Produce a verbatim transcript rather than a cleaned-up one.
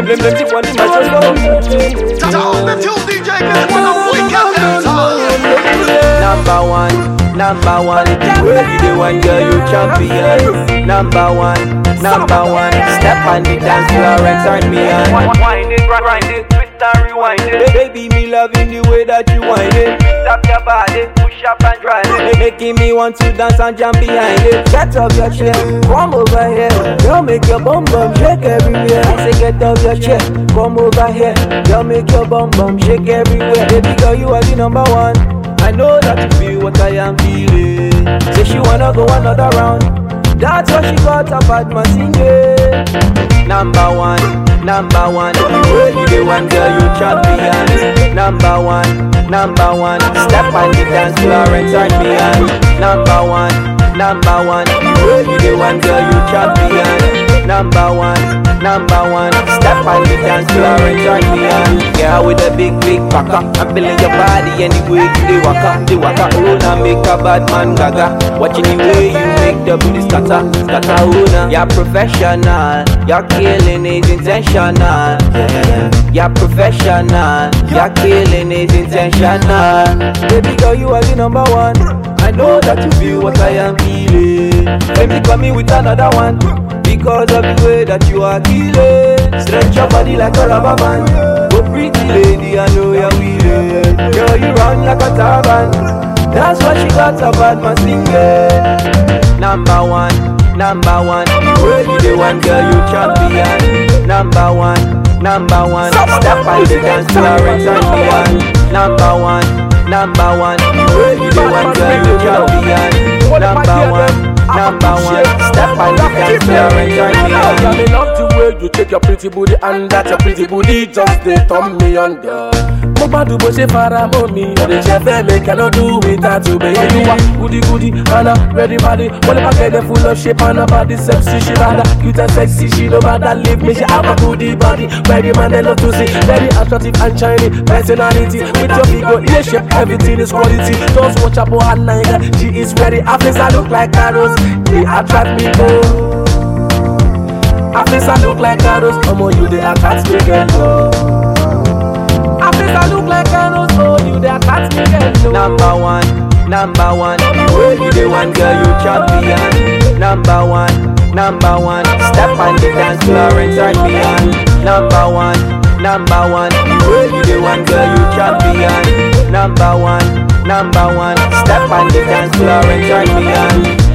blame, blame, blame, blame, one mattress. To all the two D J guys when I'm weekend Number one, number one. Where you the one girl you champion? Number one, number one. Step on the dance floor and turn me on. Wind it, grind it, twist and rewind it. Baby, me loving the way that you wind it. Stop your body, push up and drive it. Making me want to dance and jump behind it. Get off your chair, come over here. Girl, make your bum bum shake everywhere. I say get off your chair, come over here. Girl, make your bum bum shake everywhere. Baby girl, you are the number one. I know that you feel what I am feeling. Say she wanna go another round. That's why she got a bad man singing. Number one, number one. Where you the one girl you champion? Number one, number one. Step on the dance floor and turn me on. Number one, number one. Where you the one girl you champion? Number one, number one. Step on the dance floor and turn me on. Girl with a big, big packer. I'm feeling your body anyway you the waka, the waka. Oh, now make a bad man gaga. Watching the way you make the booty scatter, scatter. Oh, now you're professional. You're killing is intentional. You're professional. You're killing is intentional. Baby girl, you are the number one. I know that you feel what I am feeling. Let me come in with another one. Because of the way that you are killing. Stretch your body like a rubber band. Oh pretty lady, I know you're willing. Girl, you run like a turban. That's why she got a bad man singing. Number one, number one. Where you the one girl you champion? Number one, number one. Step on the dance floor and turn me on. Number one, number one. Where you the one girl you champion? Number one, number one. Step on the dance floor and turn me on. Yeah, me love the way you take your pretty booty and that your pretty booty just they turn me on, girl. Mo gbadu bó ṣe fara mọ́ mi, o lè ṣe fẹ́ mi cannot do without you, baby. You are goody goody and a ready body. When the packet they full of shape and a body sexy, she rather cute and sexy. She no matter leave me, she have a goody body. Very man they love to see, very attractive and shiny personality. With your figure, yeah, shape, everything is quality. Don't watch up on her line, she is ready. Her face I look like arrows, they attract me more. Her face I look like arrows, come on you they attract me girl. Her face I look like arrows, oh you they attract me girl. Number one, number one. Where you the one girl you champion? Number one, number one. Step on the dance floor and turn me on. Number one, number one. Where you the one girl you champion? Number one, number one. Step on the dance floor and turn me on.